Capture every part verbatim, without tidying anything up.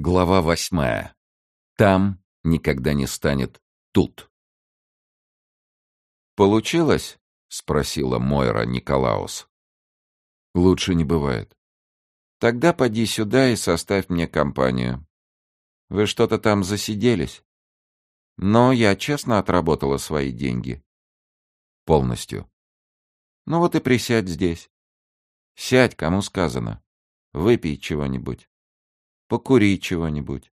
Глава восьмая. Там никогда не станет тут. «Получилось?» — спросила Мойра Николаус. «Лучше не бывает». «Тогда поди сюда и составь мне компанию. Вы что-то там засиделись?» «Но я честно отработала свои деньги». «Полностью». «Ну вот и присядь здесь. Сядь, кому сказано. Выпей чего-нибудь. Покури чего-нибудь».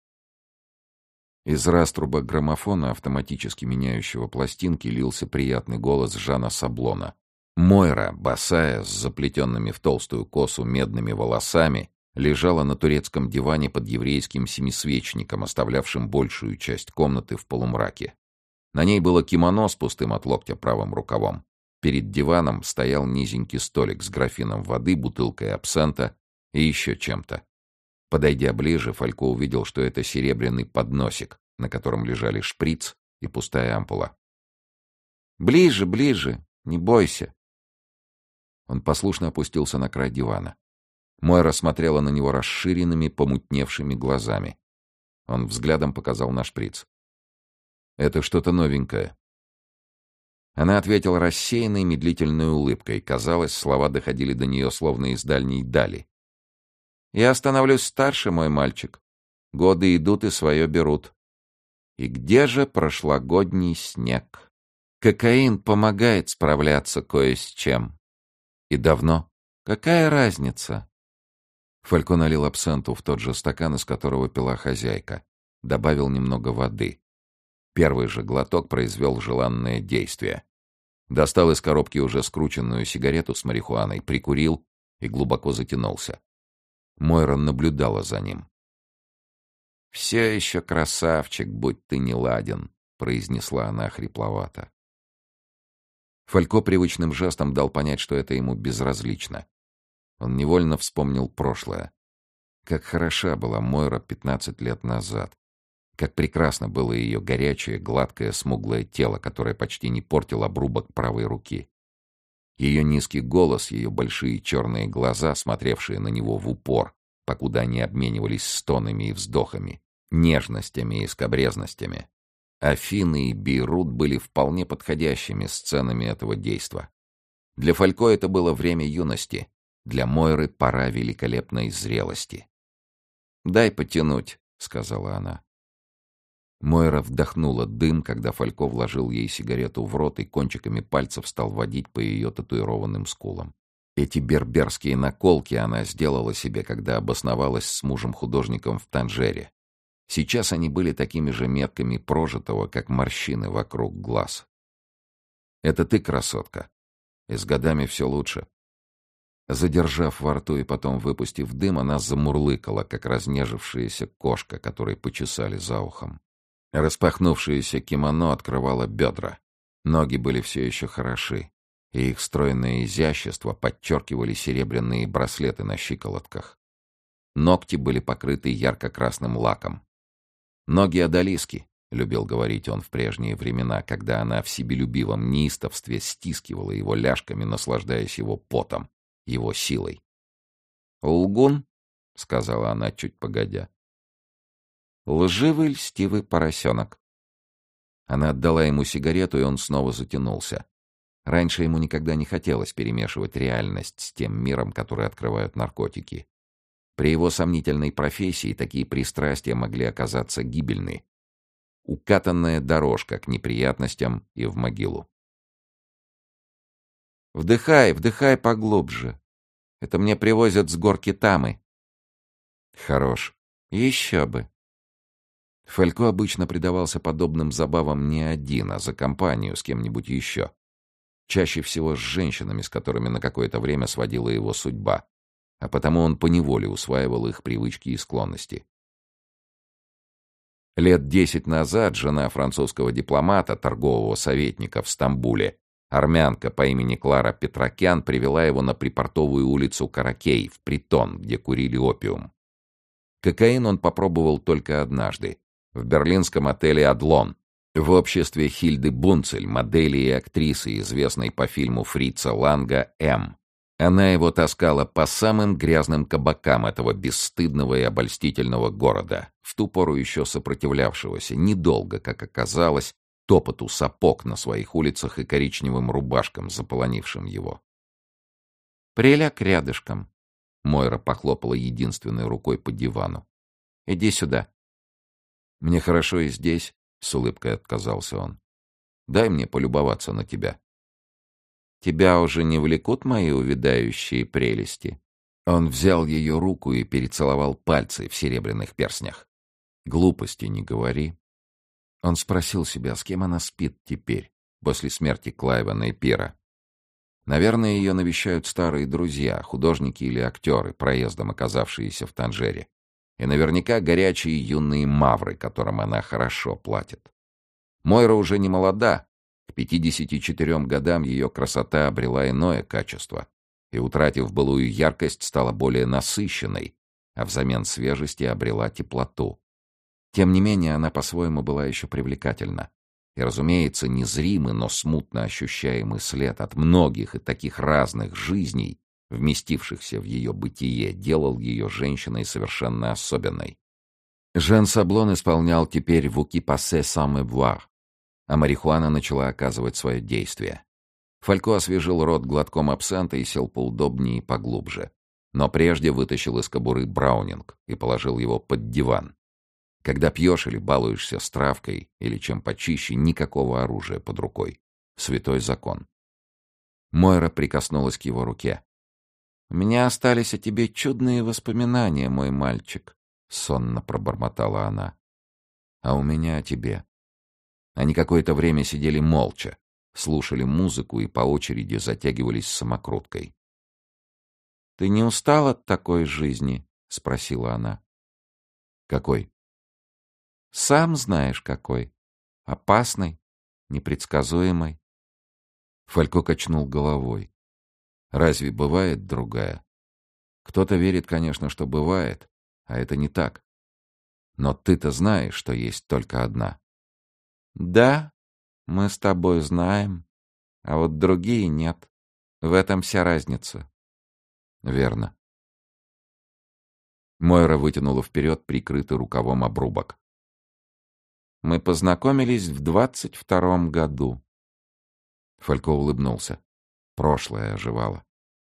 Из раструба граммофона, автоматически меняющего пластинки, лился приятный голос Жана Саблона. Мойра, босая, с заплетенными в толстую косу медными волосами, лежала на турецком диване под еврейским семисвечником, оставлявшим большую часть комнаты в полумраке. На ней было кимоно с пустым от локтя правым рукавом. Перед диваном стоял низенький столик с графином воды, бутылкой абсента и еще чем-то. Подойдя ближе, Фалько увидел, что это серебряный подносик, на котором лежали шприц и пустая ампула. «Ближе, ближе, не бойся». Он послушно опустился на край дивана. Мойра смотрела на него расширенными, помутневшими глазами. Он взглядом показал на шприц. «Это что-то новенькое». Она ответила рассеянной, медлительной улыбкой. Казалось, слова доходили до нее словно из дальней дали. «Я становлюсь старше, мой мальчик. Годы идут и свое берут. И где же прошлогодний снег? Кокаин помогает справляться кое с чем. И давно? Какая разница?» Фалько налил абсенту в тот же стакан, из которого пила хозяйка. Добавил немного воды. Первый же глоток произвел желанное действие. Достал из коробки уже скрученную сигарету с марихуаной, прикурил и глубоко затянулся. Мойра наблюдала за ним. «Все еще красавчик, будь ты не ладен», — произнесла она хрипловато. Фалько привычным жестом дал понять, что это ему безразлично. Он невольно вспомнил прошлое. Как хороша была Мойра пятнадцать лет назад. Как прекрасно было ее горячее, гладкое, смуглое тело, которое почти не портил обрубок правой руки. Ее низкий голос, ее большие черные глаза, смотревшие на него в упор, покуда они обменивались стонами и вздохами, нежностями и скабрезностями. Афины и Бейрут были вполне подходящими сценами этого действа. Для Фалько это было время юности, для Мойры пора великолепной зрелости. «Дай потянуть», — сказала она. Мойра вдохнула дым, когда Фалько вложил ей сигарету в рот и кончиками пальцев стал водить по ее татуированным скулам. Эти берберские наколки она сделала себе, когда обосновалась с мужем-художником в Танжере. Сейчас они были такими же метками прожитого, как морщины вокруг глаз. «Это ты, красотка. И с годами все лучше». Задержав во рту и потом выпустив дым, она замурлыкала, как разнежившаяся кошка, которой почесали за ухом. Распахнувшееся кимоно открывало бедра. Ноги были все еще хороши, и их стройное изящество подчеркивали серебряные браслеты на щиколотках. Ногти были покрыты ярко-красным лаком. «Ноги одолиски», — любил говорить он в прежние времена, когда она в себелюбивом неистовстве стискивала его ляжками, наслаждаясь его потом, его силой. «Лгун», — сказала она чуть погодя. «Лживый, льстивый поросенок». Она отдала ему сигарету, и он снова затянулся. Раньше ему никогда не хотелось перемешивать реальность с тем миром, который открывают наркотики. При его сомнительной профессии такие пристрастия могли оказаться гибельны. Укатанная дорожка к неприятностям и в могилу. «Вдыхай, вдыхай поглубже. Это мне привозят с горки Тамы». «Хорош. Еще бы». Фалько обычно предавался подобным забавам не один, а за компанию с кем-нибудь еще. Чаще всего с женщинами, с которыми на какое-то время сводила его судьба, а потому он поневоле усваивал их привычки и склонности. Лет десять назад жена французского дипломата, торгового советника в Стамбуле, армянка по имени Клара Петракян, привела его на припортовую улицу Каракей, в притон, где курили опиум. Кокаин он попробовал только однажды, в берлинском отеле «Адлон», в обществе Хильды Бунцель, модели и актрисы, известной по фильму Фрица Ланга «М». Она его таскала по самым грязным кабакам этого бесстыдного и обольстительного города, в ту пору еще сопротивлявшегося, недолго, как оказалось, топоту сапог на своих улицах и коричневым рубашкам, заполонившим его. «Приляг рядышком», — Мойра похлопала единственной рукой по дивану. «Иди сюда». «Мне хорошо и здесь», — с улыбкой отказался он. «Дай мне полюбоваться на тебя». «Тебя уже не влекут мои увядающие прелести?» Он взял ее руку и перецеловал пальцы в серебряных перстнях. «Глупости не говори». Он спросил себя, с кем она спит теперь, после смерти Клайвена и Пира. Наверное, ее навещают старые друзья, художники или актеры, проездом оказавшиеся в Танжере. И наверняка горячие юные мавры, которым она хорошо платит. Мойра уже не молода. К пятидесяти четырем годам ее красота обрела иное качество и, утратив былую яркость, стала более насыщенной, а взамен свежести обрела теплоту. Тем не менее, она по-своему была еще привлекательна. И, разумеется, незримый, но смутно ощущаемый след от многих и таких разных жизней, вместившихся в ее бытие, делал ее женщиной совершенно особенной. Жен Саблон исполнял теперь «Vous qui passez sans me voir», а марихуана начала оказывать свое действие. Фалько освежил рот глотком абсента и сел поудобнее и поглубже. Но прежде вытащил из кобуры браунинг и положил его под диван. Когда пьешь или балуешься с травкой, или чем почище, никакого оружия под рукой. Святой закон. Мойра прикоснулась к его руке. «У меня остались о тебе чудные воспоминания, мой мальчик», — сонно пробормотала она. «А у меня о тебе». Они какое-то время сидели молча, слушали музыку и по очереди затягивались самокруткой. «Ты не устал от такой жизни?» — спросила она. «Какой?» «Сам знаешь, какой. Опасной, непредсказуемой». Фалько качнул головой. «Разве бывает другая? Кто-то верит, конечно, что бывает, а это не так. Но ты-то знаешь, что есть только одна». «Да, мы с тобой знаем, а вот другие нет. В этом вся разница». «Верно». Мойра вытянула вперед прикрытый рукавом обрубок. «Мы познакомились в двадцать втором году». Фалько улыбнулся. Прошлое оживало.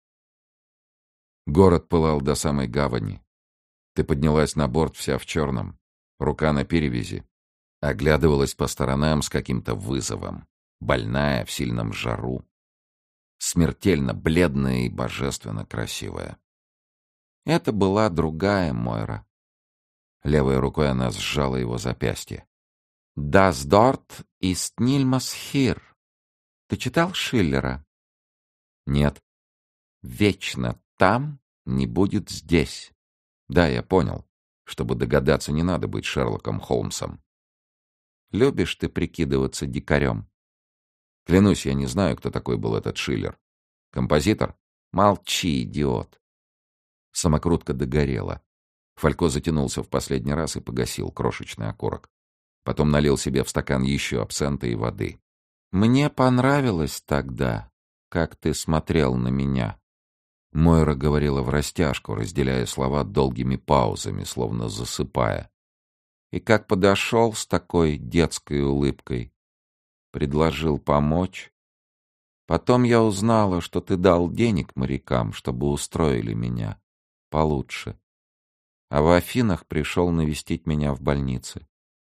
Город пылал до самой гавани. Ты поднялась на борт вся в черном, рука на перевязи. Оглядывалась по сторонам с каким-то вызовом, больная, в сильном жару, смертельно бледная и божественно красивая. Это была другая Мойра. Левой рукой она сжала его запястье. «Das dort ist niemals hier». Ты читал Шиллера? Нет. «Вечно там не будет здесь». Да, я понял. Чтобы догадаться, не надо быть Шерлоком Холмсом. Любишь ты прикидываться дикарем? Клянусь, я не знаю, кто такой был этот Шиллер. Композитор? Молчи, идиот. Самокрутка догорела. Фалько затянулся в последний раз и погасил крошечный окурок. Потом налил себе в стакан еще абсента и воды. Мне понравилось тогда, как ты смотрел на меня. Мойра говорила врастяжку, разделяя слова долгими паузами, словно засыпая. И как подошел с такой детской улыбкой. Предложил помочь. Потом я узнала, что ты дал денег морякам, чтобы устроили меня получше. А в Афинах пришел навестить меня в больнице.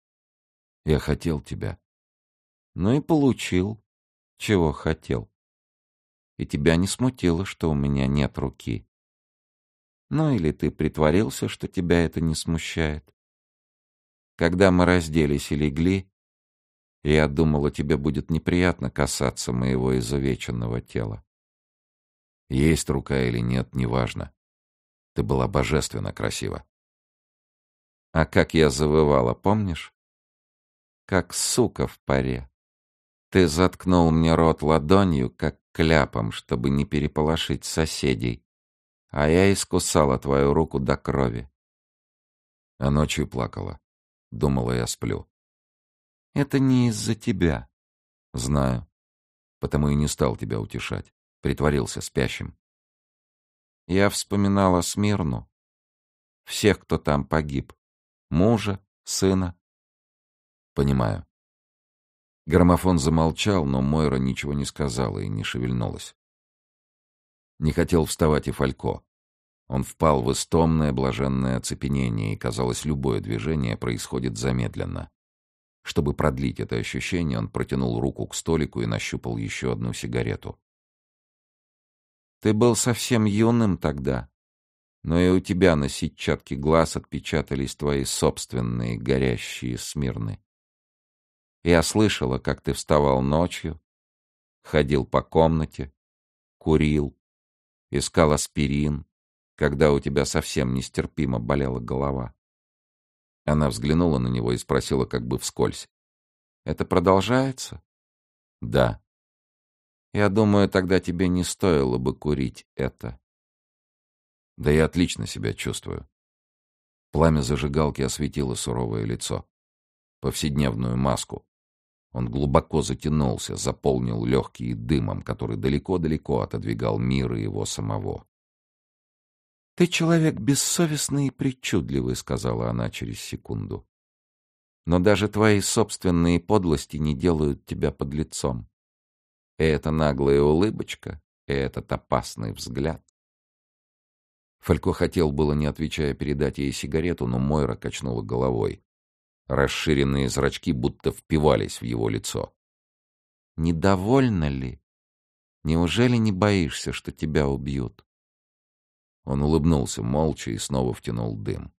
Я хотел тебя. Ну и получил, чего хотел. И тебя не смутило, что у меня нет руки. Ну или ты притворился, что тебя это не смущает. Когда мы разделись и легли, я думала, тебе будет неприятно касаться моего изувеченного тела. Есть рука или нет, неважно. Ты была божественно красива. А как я завывала, помнишь? Как сука в паре. Ты заткнул мне рот ладонью, как кляпом, чтобы не переполошить соседей. А я искусала твою руку до крови. А ночью плакала. Думала, я сплю. Это не из-за тебя. Знаю. Потому и не стал тебя утешать. Притворился спящим. Я вспоминала Смирну. Всех, кто там погиб. Мужа, сына. Понимаю. Граммофон замолчал, но Мойра ничего не сказала и не шевельнулась. Не хотел вставать и Фалько. Он впал в истомное блаженное оцепенение, и, казалось, любое движение происходит замедленно. Чтобы продлить это ощущение, он протянул руку к столику и нащупал еще одну сигарету. «Ты был совсем юным тогда, но и у тебя на сетчатке глаз отпечатались твои собственные горящие Смирны. Я слышала, как ты вставал ночью, ходил по комнате, курил, искал аспирин, когда у тебя совсем нестерпимо болела голова». Она взглянула на него и спросила как бы вскользь. «Это продолжается?» «Да». «Я думаю, тогда тебе не стоило бы курить это». «Да я отлично себя чувствую». Пламя зажигалки осветило суровое лицо. Повседневную маску. Он глубоко затянулся, заполнил легкие дымом, который далеко-далеко отодвигал мир и его самого. «Ты человек бессовестный и причудливый», — сказала она через секунду. «Но даже твои собственные подлости не делают тебя подлецом. И эта наглая улыбочка, и этот опасный взгляд». Фалько хотел было, не отвечая, передать ей сигарету, но Мойра качнула головой. Расширенные зрачки будто впивались в его лицо. «Недовольна ли? Неужели не боишься, что тебя убьют?» Он улыбнулся молча и снова втянул дым.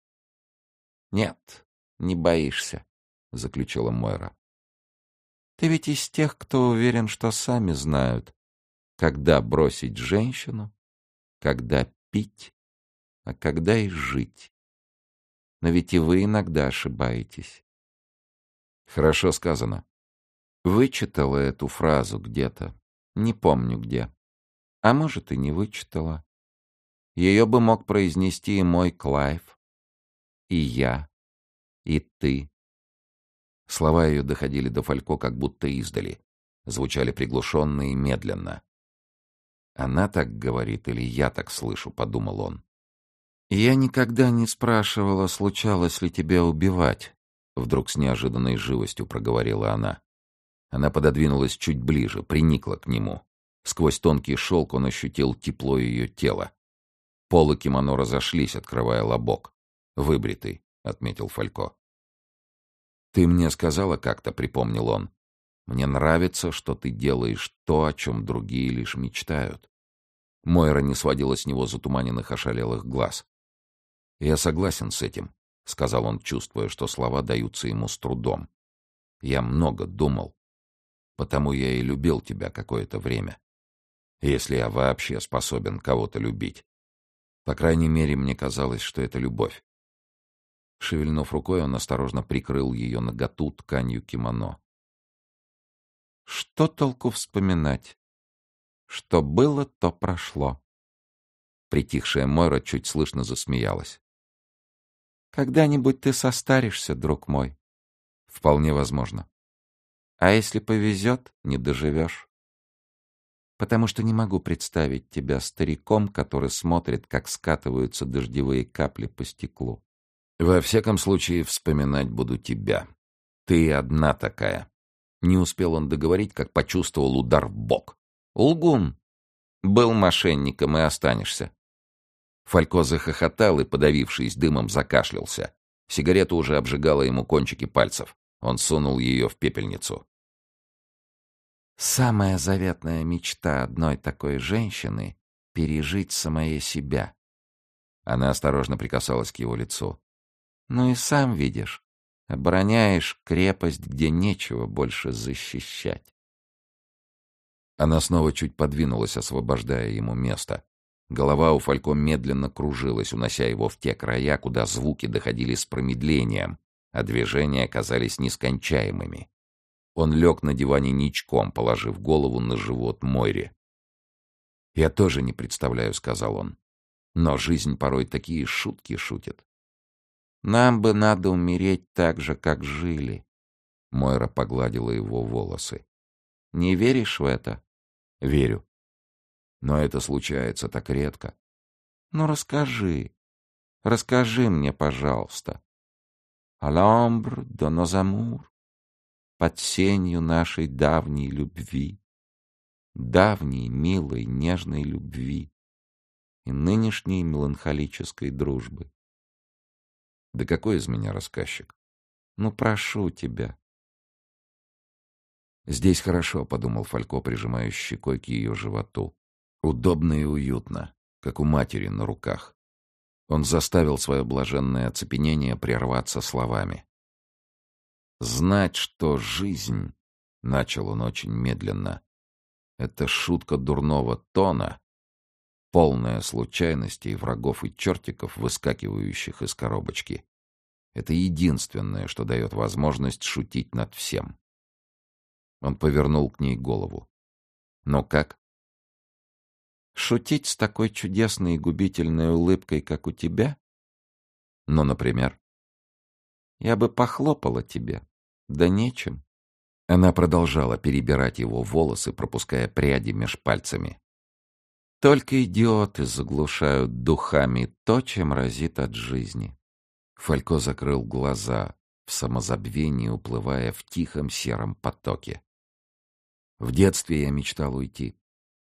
«Нет, не боишься», — заключила Мойра. «Ты ведь из тех, кто уверен, что сами знают, когда бросить женщину, когда пить, а когда и жить. Но ведь и вы иногда ошибаетесь». «Хорошо сказано». Вычитала эту фразу где-то, не помню где. А может, и не вычитала. Ее бы мог произнести и мой Клайв, и я, и ты. Слова ее доходили до Фалько как будто издали, звучали приглушенно и медленно. «Она так говорит или я так слышу?» — подумал он. «Я никогда не спрашивала, случалось ли тебе убивать», — вдруг с неожиданной живостью проговорила она. Она пододвинулась чуть ближе, приникла к нему. Сквозь тонкий шелк он ощутил тепло ее тела. Полы кимоно разошлись, открывая лобок. «Выбритый», — отметил Фалько. «Ты мне сказала как-то», — припомнил он. «Мне нравится, что ты делаешь то, о чем другие лишь мечтают». Мойра не сводила с него затуманенных ошалелых глаз. «Я согласен с этим», — сказал он, чувствуя, что слова даются ему с трудом. «Я много думал. Потому я и любил тебя какое-то время. Если я вообще способен кого-то любить. По крайней мере, мне казалось, что это любовь». Шевельнув рукой, он осторожно прикрыл ее наготу тканью кимоно. «Что толку вспоминать? Что было, то прошло». Притихшая Мойра чуть слышно засмеялась. «Когда-нибудь ты состаришься, друг мой». «Вполне возможно». «А если повезет, не доживешь. Потому что не могу представить тебя стариком, который смотрит, как скатываются дождевые капли по стеклу». «Во всяком случае, вспоминать буду тебя. Ты одна такая». Не успел он договорить, как почувствовал удар в бок. «Лгун! Был мошенником и останешься». Фалько захохотал и, подавившись дымом, закашлялся. Сигарета уже обжигала ему кончики пальцев. Он сунул ее в пепельницу. «Самая заветная мечта одной такой женщины — пережить самое себя». Она осторожно прикасалась к его лицу. «Ну и сам видишь, обороняешь крепость, где нечего больше защищать». Она снова чуть подвинулась, освобождая ему место. Голова у Фалько медленно кружилась, унося его в те края, куда звуки доходили с промедлением, а движения казались нескончаемыми. Он лег на диване ничком, положив голову на живот Мойре. «Я тоже не представляю», — сказал он. «Но жизнь порой такие шутки шутит». «Нам бы надо умереть так же, как жили». Мойра погладила его волосы. «Не веришь в это?» «Верю. Но это случается так редко. Ну, расскажи, расскажи мне, пожалуйста. À l'ombre de nos amours, под сенью нашей давней любви, давней, милой, нежной любви и нынешней меланхолической дружбы. Да какой из меня рассказчик? Ну, прошу тебя. Здесь хорошо, — подумал Фалько, прижимая щекой к ее животу. Удобно и уютно, как у матери на руках. Он заставил свое блаженное оцепенение прерваться словами. «Знать, что жизнь, — начал он очень медленно, — это шутка дурного тона, полная случайностей, врагов и чертиков, выскакивающих из коробочки. Это единственное, что дает возможность шутить над всем». Он повернул к ней голову. «Но как?» «Шутить с такой чудесной и губительной улыбкой, как у тебя? Ну, например?» «Я бы похлопала тебе, да нечем». Она продолжала перебирать его волосы, пропуская пряди меж пальцами. «Только идиоты заглушают духами то, чем разит от жизни». Фалько закрыл глаза, в самозабвении уплывая в тихом сером потоке. В детстве я мечтал уйти.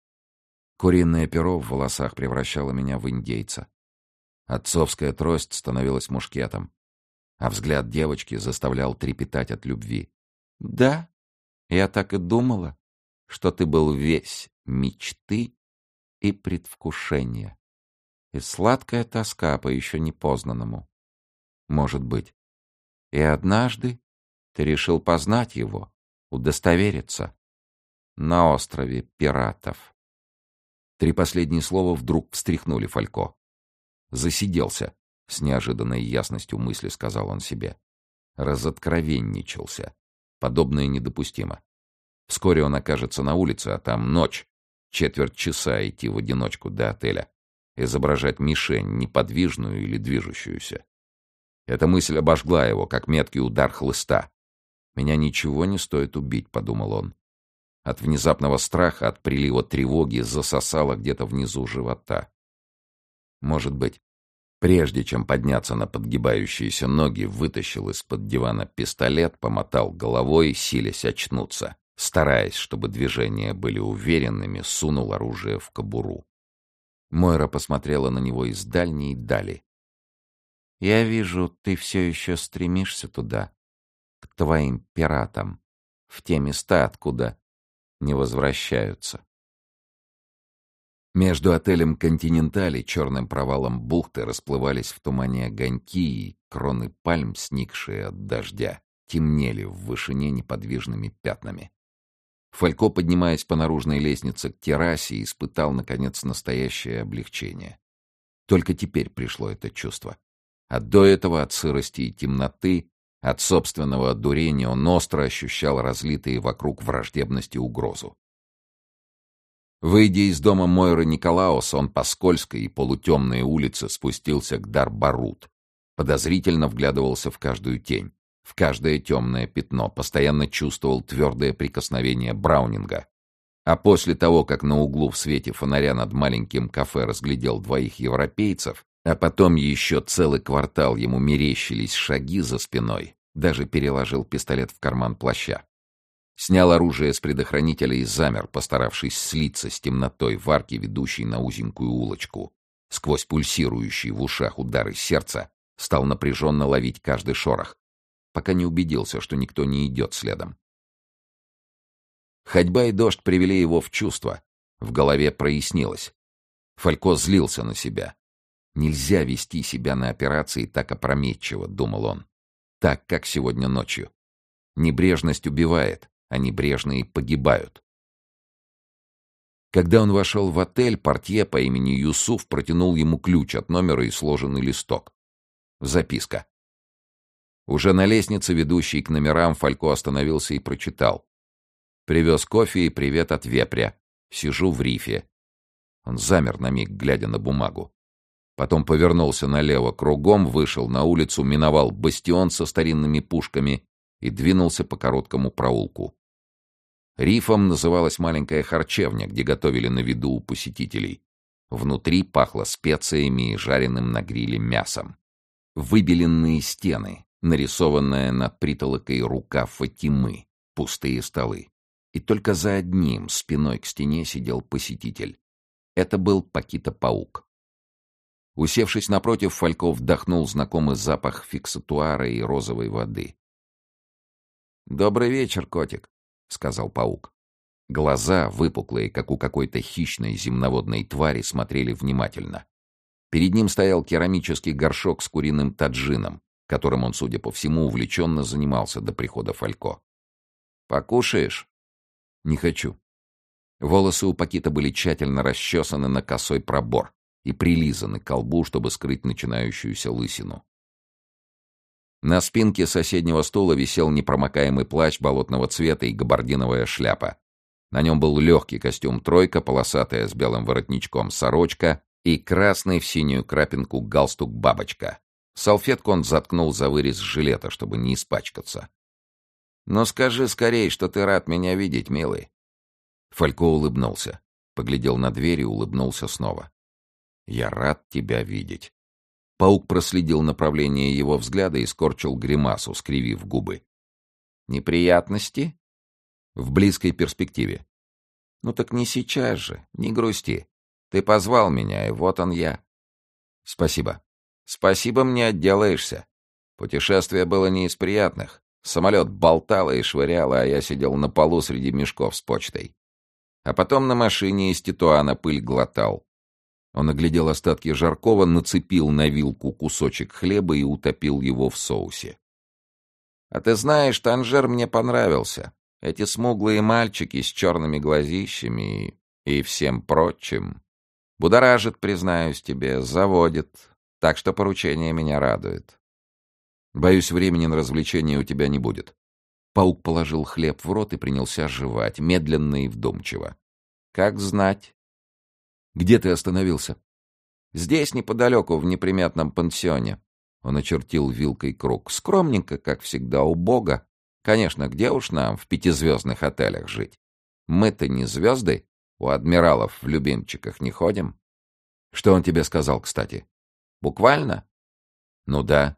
Куриное перо в волосах превращало меня в индейца. Отцовская трость становилась мушкетом, а взгляд девочки заставлял трепетать от любви. «Да, я так и думала, что ты был весь мечты и предвкушения, и сладкая тоска по еще непознанному. Может быть, и однажды ты решил познать его, удостовериться на острове пиратов». Три последние слова вдруг встряхнули Фалько. «Засиделся», — с неожиданной ясностью мысли сказал он себе. Разоткровенничался. Подобное недопустимо. Вскоре он окажется на улице, а там ночь. Четверть часа идти в одиночку до отеля. Изображать мишень, неподвижную или движущуюся. Эта мысль обожгла его, как меткий удар хлыста. «Меня ничего не стоит убить», — подумал он. От внезапного страха, от прилива тревоги засосало где-то внизу живота. Может быть, прежде чем подняться на подгибающиеся ноги, вытащил из-под дивана пистолет, помотал головой, силясь очнуться, стараясь, чтобы движения были уверенными, сунул оружие в кобуру. Мойра посмотрела на него из дальней дали. «Я вижу, ты все еще стремишься туда, к твоим пиратам, в те места, откуда не возвращаются». Между отелем «Континенталь» и черным провалом бухты расплывались в тумане огоньки, и кроны пальм, сникшие от дождя, темнели в вышине неподвижными пятнами. Фалько, поднимаясь по наружной лестнице к террасе, испытал, наконец, настоящее облегчение. Только теперь пришло это чувство. А до этого от сырости и темноты, от собственного одурения он остро ощущал разлитые вокруг враждебность и угрозу. Выйдя из дома Мойры Николаус, он по скользкой и полутемной улице спустился к Дар-Барут. Подозрительно вглядывался в каждую тень, в каждое темное пятно, постоянно чувствовал твердое прикосновение Браунинга. А после того, как на углу в свете фонаря над маленьким кафе разглядел двоих европейцев, а потом еще целый квартал ему мерещились шаги за спиной, даже переложил пистолет в карман плаща. Снял оружие с предохранителя и замер, постаравшись слиться с темнотой в арке, ведущей на узенькую улочку. Сквозь пульсирующие в ушах удары сердца стал напряженно ловить каждый шорох, пока не убедился, что никто не идет следом. Ходьба и дождь привели его в чувство. В голове прояснилось. Фалько злился на себя. «Нельзя вести себя на операции так опрометчиво», — думал он. «Так, как сегодня ночью. Небрежность убивает, а небрежные погибают». Когда он вошел в отель, портье по имени Юсуф протянул ему ключ от номера и сложенный листок. Записка. Уже на лестнице, ведущей к номерам, Фалько остановился и прочитал. «Привез кофе и привет от вепря. Сижу в рифе». Он замер на миг, глядя на бумагу. Потом повернулся налево кругом, вышел на улицу, миновал бастион со старинными пушками и двинулся по короткому проулку. Рифом называлась маленькая харчевня, где готовили на виду у посетителей. Внутри пахло специями и жареным на гриле мясом. Выбеленные стены, нарисованная над притолокой рука Фатимы, пустые столы. И только за одним, спиной к стене, сидел посетитель. Это был Пакито-паук. Усевшись напротив, Фалько вдохнул знакомый запах фиксатуара и розовой воды. «Добрый вечер, котик», — сказал паук. Глаза, выпуклые, как у какой-то хищной земноводной твари, смотрели внимательно. Перед ним стоял керамический горшок с куриным таджином, которым он, судя по всему, увлеченно занимался до прихода Фалько. «Покушаешь?» «Не хочу». Волосы у Пакита были тщательно расчесаны на косой пробор и прилизаны к колбу, чтобы скрыть начинающуюся лысину. На спинке соседнего стула висел непромокаемый плащ болотного цвета и габардиновая шляпа. На нем был легкий костюм «тройка», полосатая с белым воротничком сорочка и красный в синюю крапинку галстук-бабочка. Салфетку он заткнул за вырез жилета, чтобы не испачкаться. «Ну скажи скорей, что ты рад меня видеть, милый». Фалько улыбнулся, поглядел на дверь и улыбнулся снова. «Я рад тебя видеть». Паук проследил направление его взгляда и скорчил гримасу, скривив губы. «Неприятности?» «В близкой перспективе». «Ну так не сейчас же, не грусти. Ты позвал меня, и вот он я». «Спасибо». «Спасибо, мне отделаешься. Путешествие было не из приятных. Самолет болтало и швыряло, а я сидел на полу среди мешков с почтой. А потом на машине из Тетуана пыль глотал». Он оглядел остатки жаркого, нацепил на вилку кусочек хлеба и утопил его в соусе. «А ты знаешь, Танжер мне понравился. Эти смуглые мальчики с черными глазищами и, и всем прочим. Будоражит, признаюсь тебе, заводит. Так что поручение меня радует». «Боюсь, времени на развлечения у тебя не будет». Паук положил хлеб в рот и принялся жевать, медленно и вдумчиво. «Как знать». «Где ты остановился?» «Здесь, неподалеку, в неприметном пансионе». Он очертил вилкой круг. «Скромненько, как всегда, убого. Конечно, где уж нам в пятизвездных отелях жить? Мы-то не звезды, у адмиралов в любимчиках не ходим». «Что он тебе сказал, кстати?» «Буквально?» «Ну да».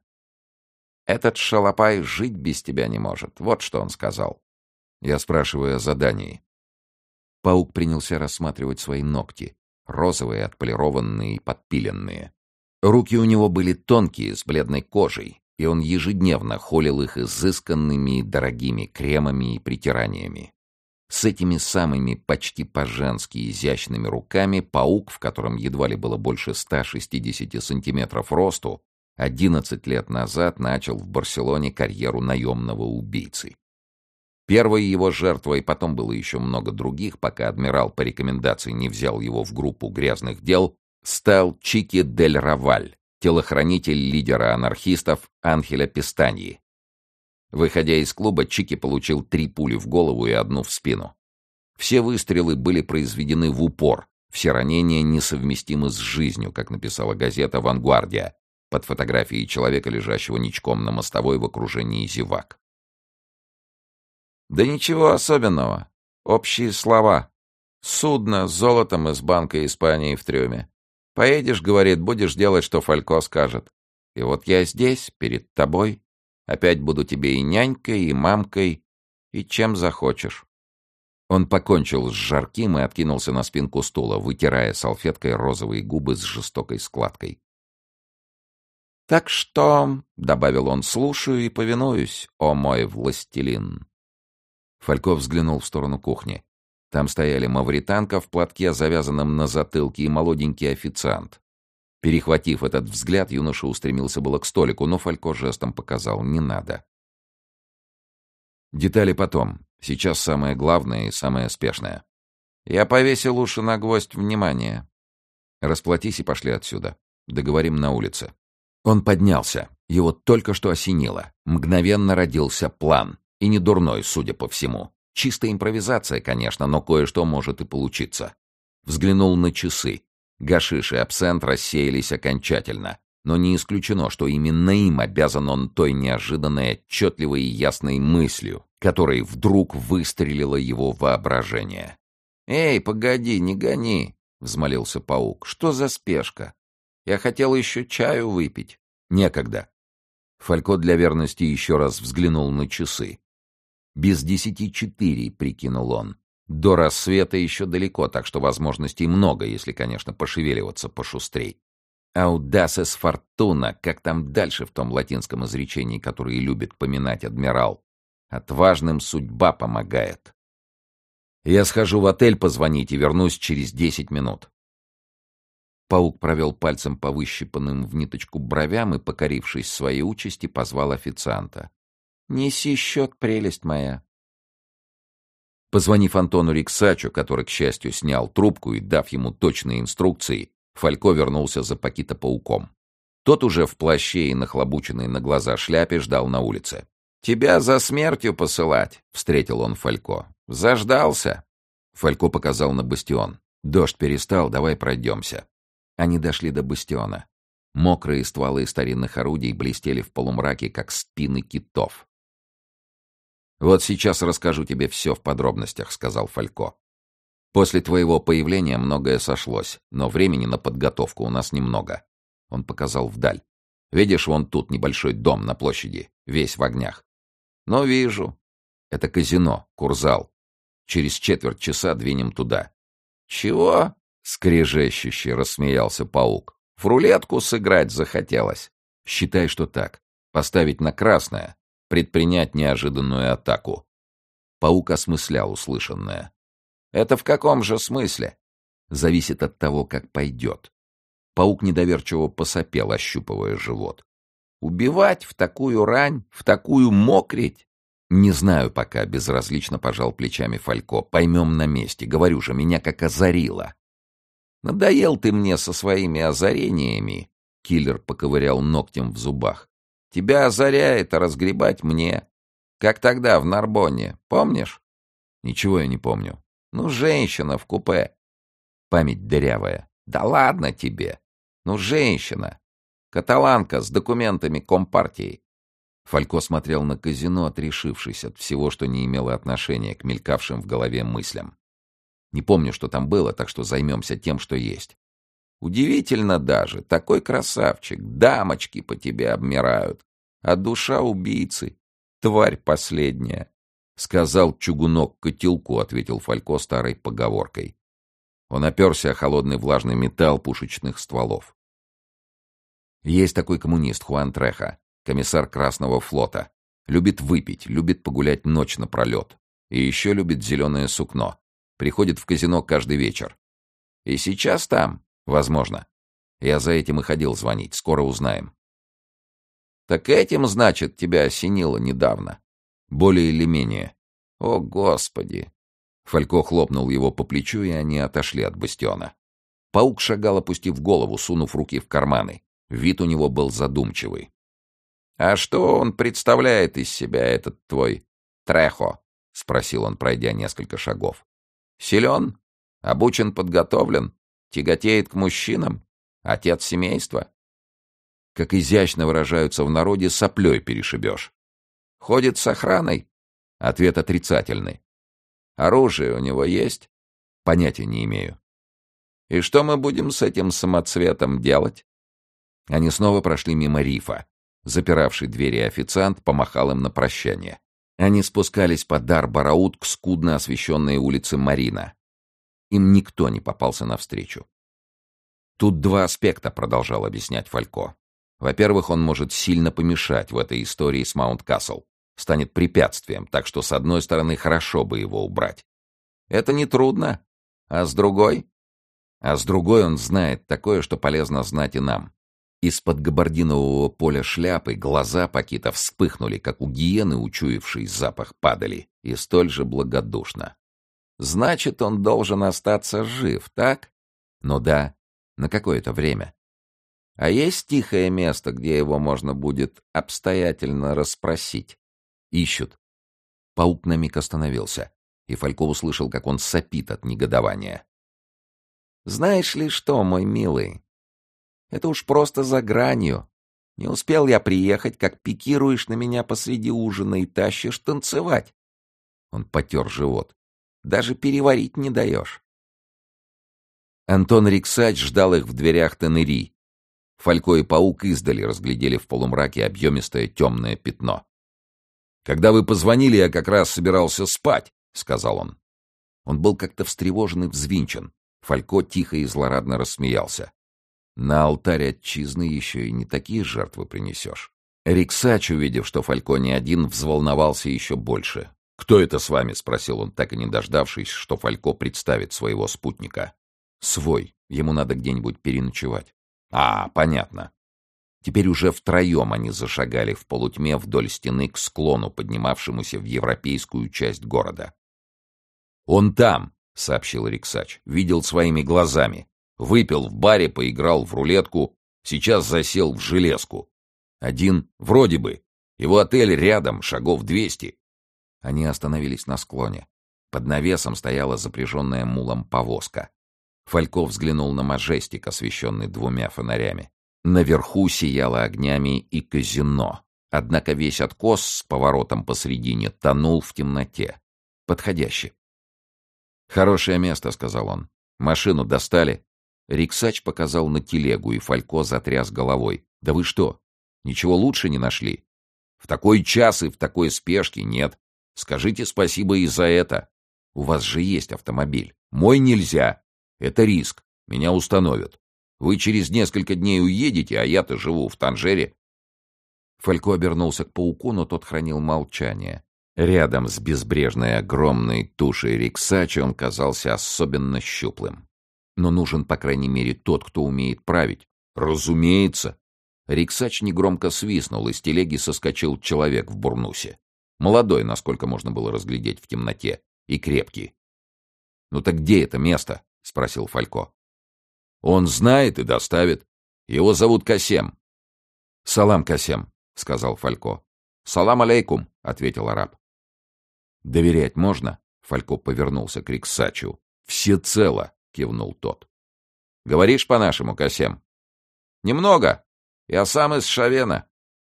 «Этот шалопай жить без тебя не может. Вот что он сказал». Я спрашиваю о задании. Паук принялся рассматривать свои ногти. Розовые, отполированные и подпиленные. Руки у него были тонкие, с бледной кожей, и он ежедневно холил их изысканными и дорогими кремами и притираниями. С этими самыми почти по-женски изящными руками паук, в котором едва ли было больше ста шестидесяти сантиметров росту, одиннадцать лет назад начал в Барселоне карьеру наемного убийцы. Первой его жертвой, потом было еще много других, пока адмирал по рекомендации не взял его в группу грязных дел, стал Чики дель Раваль, телохранитель лидера анархистов Анхеля Пестаньи. Выходя из клуба, Чики получил три пули в голову и одну в спину. Все выстрелы были произведены в упор, все ранения несовместимы с жизнью, как написала газета «Вангвардия», под фотографией человека, лежащего ничком на мостовой в окружении зевак. «Да ничего особенного. Общие слова. Судно с золотом из Банка Испании в трюме. Поедешь, — говорит, — будешь делать, что Фалько скажет. И вот я здесь, перед тобой. Опять буду тебе и нянькой, и мамкой, и чем захочешь». Он покончил с жарким и откинулся на спинку стула, вытирая салфеткой розовые губы с жестокой складкой. «Так что, — добавил он, — слушаю и повинуюсь, о мой властелин». Фалько взглянул в сторону кухни. Там стояли мавританка в платке, завязанном на затылке, и молоденький официант. Перехватив этот взгляд, юноша устремился было к столику, но Фалько жестом показал: «Не надо». «Детали потом. Сейчас самое главное и самое спешное». «Я повесил уши на гвоздь внимания». «Расплатись и пошли отсюда. Договорим на улице». Он поднялся. Его только что осенило. Мгновенно родился план. И не дурной, судя по всему. Чистая импровизация, конечно, но кое-что может и получиться. Взглянул на часы. Гашиш и абсент рассеялись окончательно. Но не исключено, что именно им обязан он той неожиданной, отчетливой и ясной мыслью, которой вдруг выстрелило его воображение. «Эй, погоди, не гони! взмолился паук. «Что за спешка? Я хотел еще чаю выпить». «Некогда». Фалько для верности еще раз взглянул на часы. «Без десяти четыре», — прикинул он. «До рассвета еще далеко, так что возможностей много, если, конечно, пошевеливаться пошустрей. Аудасес фортуна, как там дальше в том латинском изречении, которое любит поминать адмирал. Отважным судьба помогает. Я схожу в отель позвонить и вернусь через десять минут». Паук провел пальцем по выщипанным в ниточку бровям и, покорившись своей участи, позвал официанта. «Неси счет, прелесть моя». Позвонив Антону Риксачу, который, к счастью, снял трубку и, дав ему точные инструкции, Фалько вернулся за Пакито-пауком. Тот уже в плаще и нахлобученной на глаза шляпе ждал на улице. «Тебя за смертью посылать», — встретил он Фалько. «Заждался?» Фалько показал на бастион. «Дождь перестал, давай пройдемся». Они дошли до бастиона. Мокрые стволы старинных орудий блестели в полумраке, как спины китов. «Вот сейчас расскажу тебе все в подробностях», — сказал Фалько. «После твоего появления многое сошлось, но времени на подготовку у нас немного». Он показал вдаль. «Видишь, вон тут небольшой дом на площади, весь в огнях». «Ну, вижу. Это казино, курзал. Через четверть часа двинем туда». «Чего?» — скрежещуще рассмеялся паук. «В рулетку сыграть захотелось». «Считай, что так. Поставить на красное, предпринять неожиданную атаку». Паук осмыслял услышанное. «Это в каком же смысле?» «Зависит от того, как пойдет». Паук недоверчиво посопел, ощупывая живот. «Убивать в такую рань, в такую мокрить?» «Не знаю пока», — безразлично пожал плечами Фалько. «Поймем на месте. Говорю же, меня как озарило». «Надоел ты мне со своими озарениями», — киллер поковырял ногтем в зубах. «Тебя озаряет, а разгребать мне. Как тогда в Нарбонне, помнишь?» «Ничего я не помню». «Ну, женщина в купе». «Память дырявая». «Да ладно тебе. Ну, женщина. Каталанка с документами Компартии». Фалько смотрел на казино, отрешившись от всего, что не имело отношения к мелькавшим в голове мыслям. «Не помню, что там было, так что займемся тем, что есть». «Удивительно даже. Такой красавчик. Дамочки по тебе обмирают. А душа убийцы. Тварь последняя». «Сказал чугунок котелку», — ответил Фалько старой поговоркой. Он оперся о холодный влажный металл пушечных стволов. «Есть такой коммунист Хуан Треха, комиссар Красного флота. Любит выпить, любит погулять ночь напролет. И еще любит зеленое сукно. Приходит в казино каждый вечер. И сейчас там, возможно. Я за этим и ходил звонить, скоро узнаем». «Так этим, значит, тебя осенило недавно?» «Более или менее». «О, Господи!» Фалько хлопнул его по плечу, и они отошли от бастиона. Паук шагал, опустив голову, сунув руки в карманы. Вид у него был задумчивый. «А что он представляет из себя, этот твой Трехо?» — спросил он, пройдя несколько шагов. «Силен? Обучен, подготовлен? Тяготеет к мужчинам? Отец семейства?» Как изящно выражаются в народе, соплей перешибешь. «Ходит с охраной?» Ответ отрицательный. «Оружие у него есть?» «Понятия не имею». «И что мы будем с этим самоцветом делать?» Они снова прошли мимо рифа. Запиравший двери официант помахал им на прощание. Они спускались по Дар-Бараут к скудно освещенной улице Марина. Им никто не попался навстречу. «Тут два аспекта», — продолжал объяснять Фалько. «Во-первых, он может сильно помешать в этой истории с Маунт-Касл. Станет препятствием, так что с одной стороны хорошо бы его убрать. Это нетрудно. А с другой? А с другой он знает такое, что полезно знать и нам». Из-под габардинового поля шляпы глаза Пакита вспыхнули, как у гиены, учуявшей запах падали, и столь же благодушно. «Значит, он должен остаться жив, так?» «Ну да, на какое-то время». «А есть тихое место, где его можно будет обстоятельно расспросить?» «Ищут». Паук на миг остановился, и Фалько услышал, как он сопит от негодования. «Знаешь ли что, мой милый? Это уж просто за гранью. Не успел я приехать, как пикируешь на меня посреди ужина и тащишь танцевать». Он потер живот. «Даже переварить не даешь». Антон Риксач ждал их в дверях Тенери. Фалько и Паук издали разглядели в полумраке объемистое темное пятно. «Когда вы позвонили, я как раз собирался спать», — сказал он. Он был как-то встревожен и взвинчен. Фалько тихо и злорадно рассмеялся. «На алтарь отчизны еще и не такие жертвы принесешь». Риксач, увидев, что Фалько не один, взволновался еще больше. «Кто это с вами?» — спросил он, так и не дождавшись, что Фалько представит своего спутника. «Свой. Ему надо где-нибудь переночевать». «А, понятно». Теперь уже втроем они зашагали в полутьме вдоль стены к склону, поднимавшемуся в европейскую часть города. «Он там», — сообщил Риксач, — «видел своими глазами. Выпил в баре, поиграл в рулетку, сейчас засел в железку. Один, вроде бы. Его отель рядом, шагов двести». Они остановились на склоне. Под навесом стояла запряженная мулом повозка. Фалько взглянул на Мажестик, освещенный двумя фонарями. Наверху сияло огнями и казино. Однако весь откос с поворотом посредине тонул в темноте. Подходяще. «Хорошее место», — сказал он. «Машину достали?» Риксач показал на телегу, и Фалько затряс головой. «Да вы что, ничего лучше не нашли?» «В такой час и в такой спешке нет. Скажите спасибо и за это. У вас же есть автомобиль. Мой нельзя. Это риск. Меня установят. Вы через несколько дней уедете, а я-то живу в Танжере». Фалько обернулся к Пауку, но тот хранил молчание. Рядом с безбрежной огромной тушей Риксача он казался особенно щуплым. Но нужен, по крайней мере, тот, кто умеет править. «Разумеется!» Риксач негромко свистнул, из телеги соскочил человек в бурнусе. Молодой, насколько можно было разглядеть в темноте, и крепкий. «Ну так где это место?» — спросил Фалько. «Он знает и доставит. Его зовут Касем». «Салам, Касем», — сказал Фалько. «Салам алейкум», — ответил араб. «Доверять можно?» — Фалько повернулся к Риксачу. «Всецело», — кивнул тот. «Говоришь по-нашему, Касем?» «Немного. Я сам из Шавена».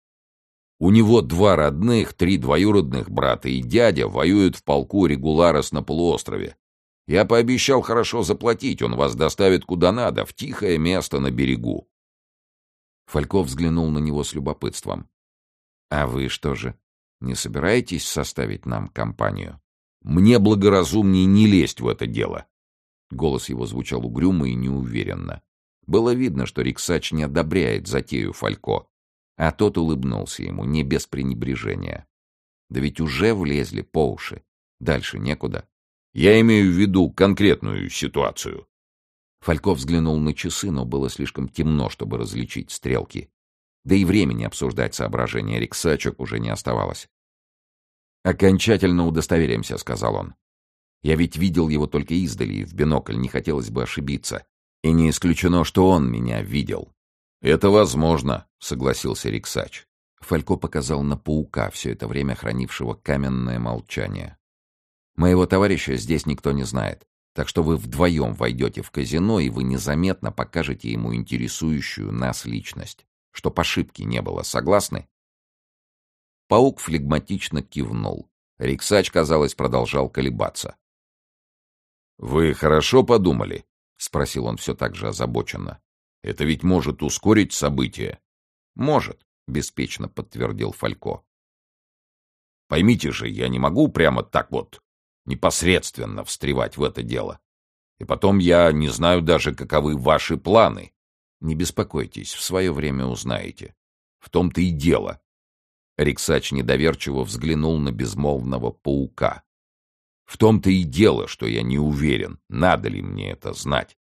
«У него два родных, три двоюродных брата и дядя воюют в полку Регуларос на полуострове. Я пообещал хорошо заплатить, он вас доставит куда надо, в тихое место на берегу». Фалько взглянул на него с любопытством. «А вы что же, не собираетесь составить нам компанию?» «Мне благоразумнее не лезть в это дело». Голос его звучал угрюмо и неуверенно. Было видно, что Риксач не одобряет затею Фалько, а тот улыбнулся ему, не без пренебрежения. Да ведь уже влезли по уши. Дальше некуда. «Я имею в виду конкретную ситуацию». Фалько взглянул на часы, но было слишком темно, чтобы различить стрелки. Да и времени обсуждать соображения Риксача уже не оставалось. «Окончательно удостоверимся», — сказал он. «Я ведь видел его только издали, и в бинокль не хотелось бы ошибиться. И не исключено, что он меня видел». «Это возможно», — согласился Риксач. Фалько показал на Паука, все это время хранившего каменное молчание. «Моего товарища здесь никто не знает, так что вы вдвоем войдете в казино, и вы незаметно покажете ему интересующую нас личность. Чтоб ошибки не было, согласны?» Паук флегматично кивнул. Риксач, казалось, продолжал колебаться. «Вы хорошо подумали?» — спросил он все так же озабоченно. «Это ведь может ускорить события». «Может», — беспечно подтвердил Фалько. «Поймите же, я не могу прямо так вот непосредственно встревать в это дело. И потом я не знаю даже, каковы ваши планы». «Не беспокойтесь, в свое время узнаете». «В том-то и дело». Риксач недоверчиво взглянул на безмолвного Паука. «В том-то и дело, что я не уверен, надо ли мне это знать».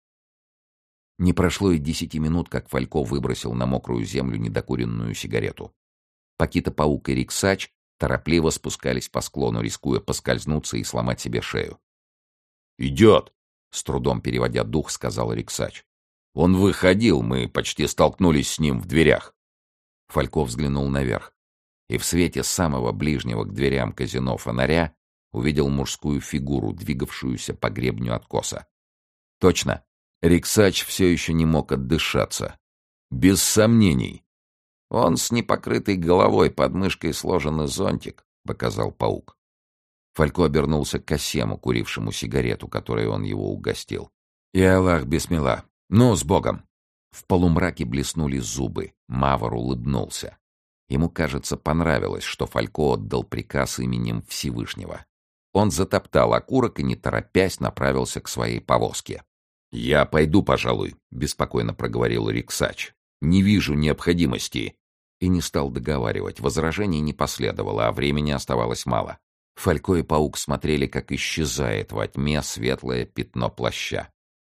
Не прошло и десяти минут, как Фалько выбросил на мокрую землю недокуренную сигарету. Пакита-паук и Риксач торопливо спускались по склону, рискуя поскользнуться и сломать себе шею. «Идет!» — с трудом переводя дух, сказал Риксач. «Он выходил, мы почти столкнулись с ним в дверях». Фалько взглянул наверх и в свете самого ближнего к дверям казино фонаря увидел мужскую фигуру, двигавшуюся по гребню откоса. «Точно!» Риксач все еще не мог отдышаться. «Без сомнений!» «Он с непокрытой головой, под мышкой сложенный зонтик», — показал Паук. Фалько обернулся к Касему, курившему сигарету, которой он его угостил. И Аллах бисмилла. Ну, с Богом!» В полумраке блеснули зубы. Мавр улыбнулся. Ему, кажется, понравилось, что Фалько отдал приказ именем Всевышнего. Он затоптал окурок и, не торопясь, направился к своей повозке. «Я пойду, пожалуй», — беспокойно проговорил Риксач. «Не вижу необходимости». И не стал договаривать. Возражений не последовало, а времени оставалось мало. Фалько и Паук смотрели, как исчезает во тьме светлое пятно плаща.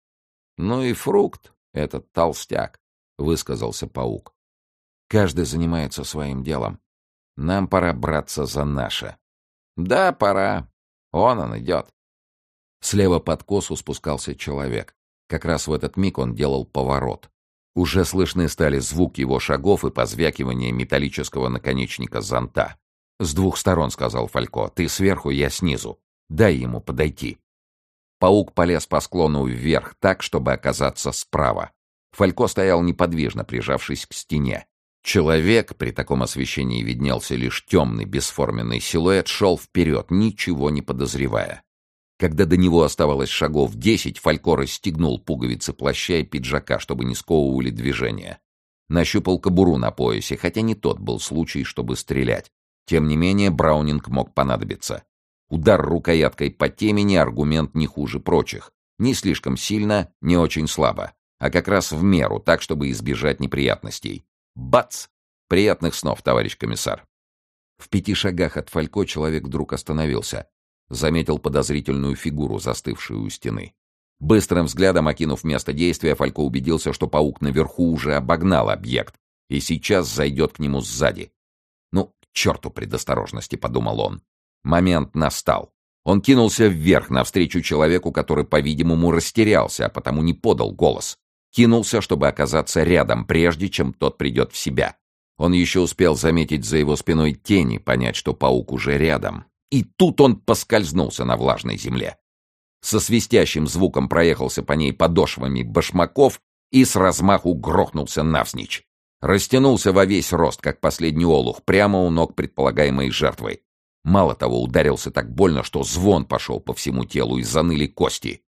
«Ну и фрукт, этот толстяк», — высказался Паук. «Каждый занимается своим делом. Нам пора браться за наше». «Да, пора. Он он идет». Слева под косу спускался человек. Как раз в этот миг он делал поворот. Уже слышны стали звук его шагов и позвякивание металлического наконечника зонта. «С двух сторон», — сказал Фалько. «Ты сверху, я снизу. Дай ему подойти». Паук полез по склону вверх так, чтобы оказаться справа. Фалько стоял неподвижно, прижавшись к стене. Человек, при таком освещении виднелся лишь темный бесформенный силуэт, шел вперед, ничего не подозревая. Когда до него оставалось шагов десять, Фалько расстегнул пуговицы плаща и пиджака, чтобы не сковывали движения. Нащупал кобуру на поясе, хотя не тот был случай, чтобы стрелять. Тем не менее, браунинг мог понадобиться. Удар рукояткой по темени — аргумент не хуже прочих. Не слишком сильно, не очень слабо, а как раз в меру, так, чтобы избежать неприятностей. Бац! Приятных снов, товарищ комиссар. В пяти шагах от Фалько человек вдруг остановился. Заметил подозрительную фигуру, застывшую у стены. Быстрым взглядом окинув место действия, Фалько убедился, что паук наверху уже обогнал объект и сейчас зайдет к нему сзади. «Ну, к черту предосторожности», — подумал он. Момент настал. Он кинулся вверх, навстречу человеку, который, по-видимому, растерялся, а потому не подал голос. Кинулся, чтобы оказаться рядом, прежде чем тот придет в себя. Он еще успел заметить за его спиной тени, понять, что паук уже рядом. И тут он поскользнулся на влажной земле. Со свистящим звуком проехался по ней подошвами башмаков и с размаху грохнулся навзничь. Растянулся во весь рост, как последний олух, прямо у ног предполагаемой жертвы. Мало того, ударился так больно, что звон пошел по всему телу и заныли кости.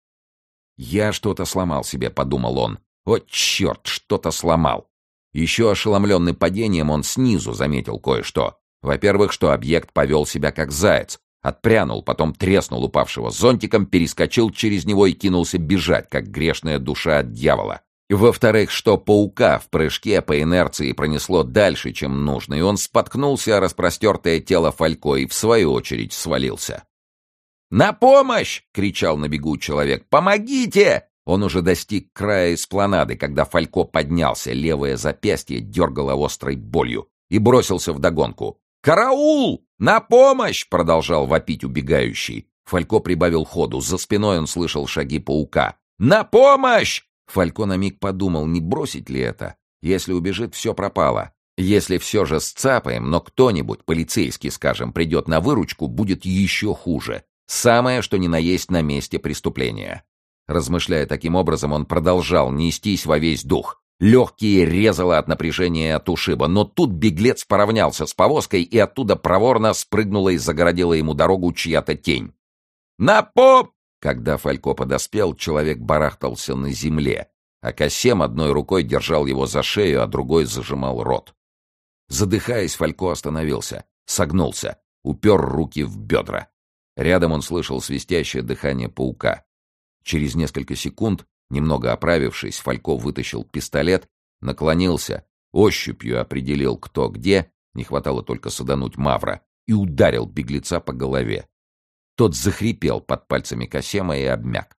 «Я что-то сломал себе», — подумал он. «О, черт, что-то сломал». Еще ошеломленный падением, он снизу заметил кое-что. Во-первых, что объект повел себя как заяц. Отпрянул, потом треснул упавшего зонтиком, перескочил через него и кинулся бежать, как грешная душа от дьявола. Во-вторых, что паука в прыжке по инерции пронесло дальше, чем нужно, и он споткнулся о распростертое тело Фалько и, в свою очередь, свалился. «На помощь!» — кричал на бегу человек. «Помогите!» Он уже достиг края эспланады, когда Фалько поднялся, левое запястье дергало острой болью, и бросился вдогонку. «Караул! На помощь!» — продолжал вопить убегающий. Фалько прибавил ходу. За спиной он слышал шаги паука. «На помощь!» Фалько на миг подумал, не бросить ли это. Если убежит, все пропало. Если все же сцапаем, но кто-нибудь, полицейский, скажем, придет на выручку, будет еще хуже. Самое, что ни на есть на месте преступления. Размышляя таким образом, он продолжал нестись во весь дух. Легкие резало от напряжения и от ушиба, но тут беглец поравнялся с повозкой, и оттуда проворно спрыгнула и загородила ему дорогу чья-то тень. «На поп!» Когда Фалько подоспел, человек барахтался на земле, а Касем одной рукой держал его за шею, а другой зажимал рот. Задыхаясь, Фалько остановился, согнулся, упер руки в бедра. Рядом он слышал свистящее дыхание паука. Через несколько секунд, немного оправившись, Фалько вытащил пистолет, наклонился, ощупью определил, кто где, не хватало только садануть Мавра, и ударил беглеца по голове. Тот захрипел под пальцами Касема и обмяк.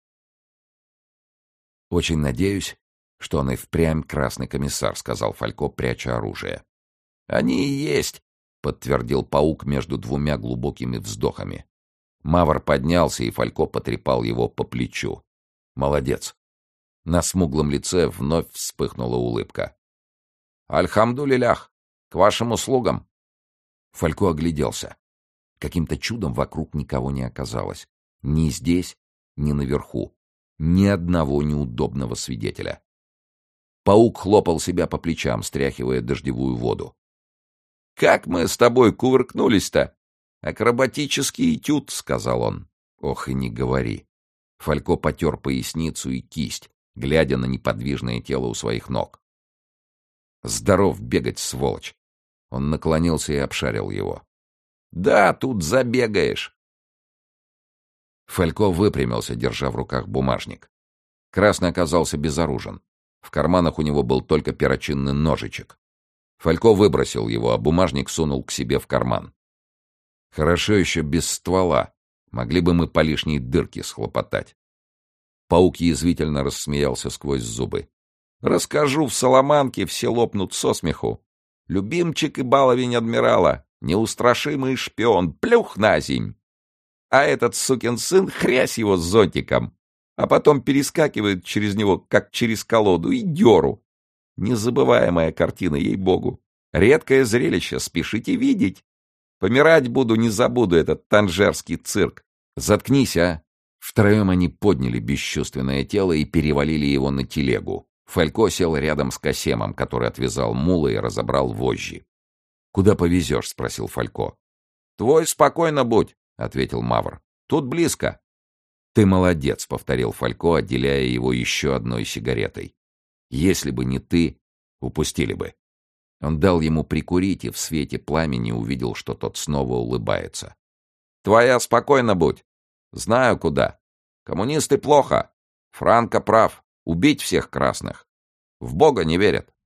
«Очень надеюсь, что он и впрямь красный комиссар», — сказал Фалько, пряча оружие. «Они и есть», — подтвердил паук между двумя глубокими вздохами. Мавр поднялся, и Фалько потрепал его по плечу. «Молодец». На смуглом лице вновь вспыхнула улыбка. «Альхамду-лилях! К вашим услугам!» Фалько огляделся. Каким-то чудом вокруг никого не оказалось. Ни здесь, ни наверху. Ни одного неудобного свидетеля. Паук хлопал себя по плечам, стряхивая дождевую воду. «Как мы с тобой кувыркнулись-то? Акробатический этюд», — сказал он. «Ох, и не говори». Фалько потер поясницу и кисть, глядя на неподвижное тело у своих ног. «Здоров бегать, сволочь!» Он наклонился и обшарил его. «Да, тут забегаешь!» Фалько выпрямился, держа в руках бумажник. Красный оказался безоружен. В карманах у него был только перочинный ножичек. Фалько выбросил его, а бумажник сунул к себе в карман. «Хорошо еще без ствола. Могли бы мы по лишней дырке схлопотать». Паук язвительно рассмеялся сквозь зубы. «Расскажу в Соломанке, все лопнут со смеху. Любимчик и баловень адмирала, неустрашимый шпион, плюх на земь. А этот сукин сын хрясь его с зонтиком, а потом перескакивает через него, как через колоду, и дёру. Незабываемая картина, ей-богу. Редкое зрелище, спешите видеть. Помирать буду, не забуду этот танжерский цирк. Заткнись, а!» Втроем они подняли бесчувственное тело и перевалили его на телегу. Фалько сел рядом с Касемом, который отвязал мула и разобрал вожжи. «Куда повезешь?» — спросил Фалько. «Твой спокойно будь», — ответил Мавр. «Тут близко». «Ты молодец», — повторил Фалько, отделяя его еще одной сигаретой. «Если бы не ты, упустили бы». Он дал ему прикурить и в свете пламени увидел, что тот снова улыбается. «Твоя спокойно будь. Знаю куда. Коммунисты плохо. Франко прав. Убить всех красных. В Бога не верят.